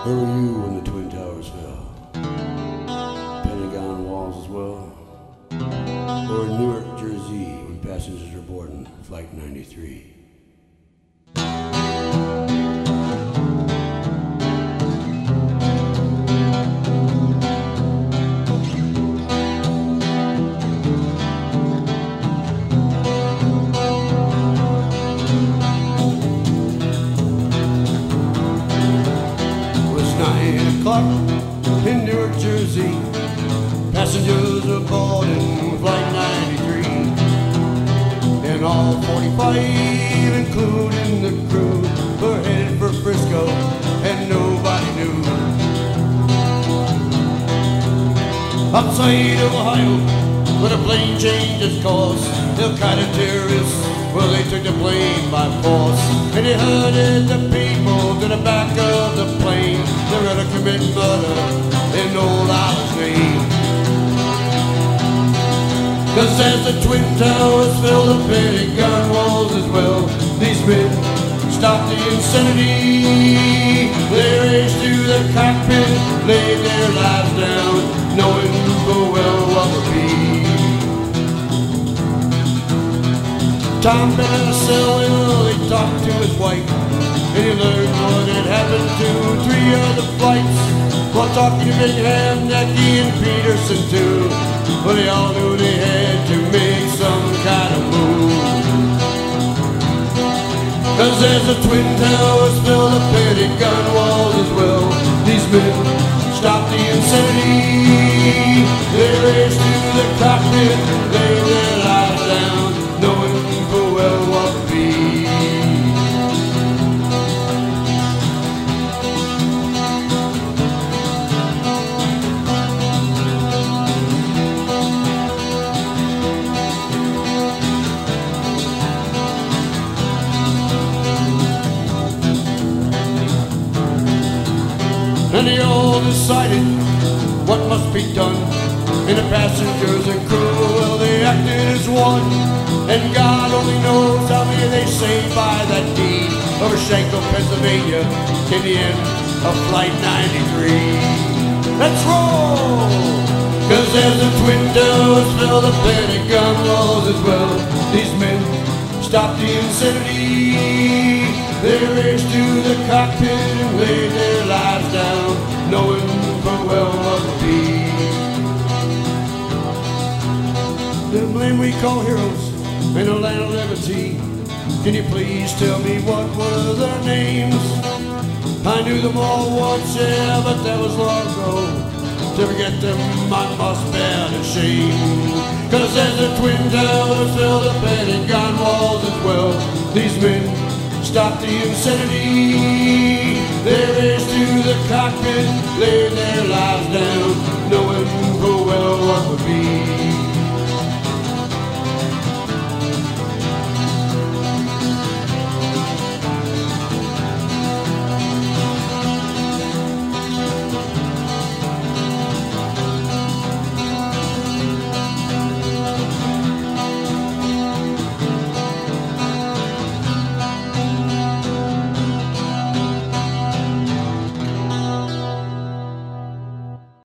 Where were you when the Twin Towers fell? Pentagon walls as well? Or in Newark, Jersey, when passengers were boarding Flight 93? In Newark, Jersey, passengers aboard in Flight 93, and all 45, including the crew, were headed for Frisco, and nobody knew. Outside of Ohio, where the plane changed its course, Al-Qaeda terrorists, well, they took the plane by force, and they herded the people to the back of the plane. They were to commit murder in old Allah's name. 'Cause as the Twin Towers fell, the Pentagon walls as well, these men stopped the insanity. They raced to the cockpit, laid their lives down, knowing full well what would be. Tom been in a cell, he talked to his wife, and he learned what had happened to 3 other flights, while talking to Bingham, Necky, and Peterson too. But they all knew they had to make some kind of move. 'Cause as the Twin Towers fell, the Pentagon walls as well, these men stopped the insanity. They raced to the cockpit, laid their lives down, knowing full well what would be. And they all decided what must be done. And the passengers and crew, well, they acted as one. And God only knows how many they saved by that deed over Shankill, Pennsylvania, in the end of Flight 93. Let's roll! 'Cause as the Twin Towers fell, the Pentagon walls as well, these men stopped the insanity. They raced to the cockpit and laid their lives down, knowing full well what would be. The men we call heroes in the land of liberty, can you please tell me what were their names? I knew them all once, yeah, but that was long ago. To forget them, I must bear the shame. 'Cause as the Twin Towers fell, the Pentagon walls as well, these men stopped the insanity. They raced to the cockpit, laid their lives down, knowing full well what would be.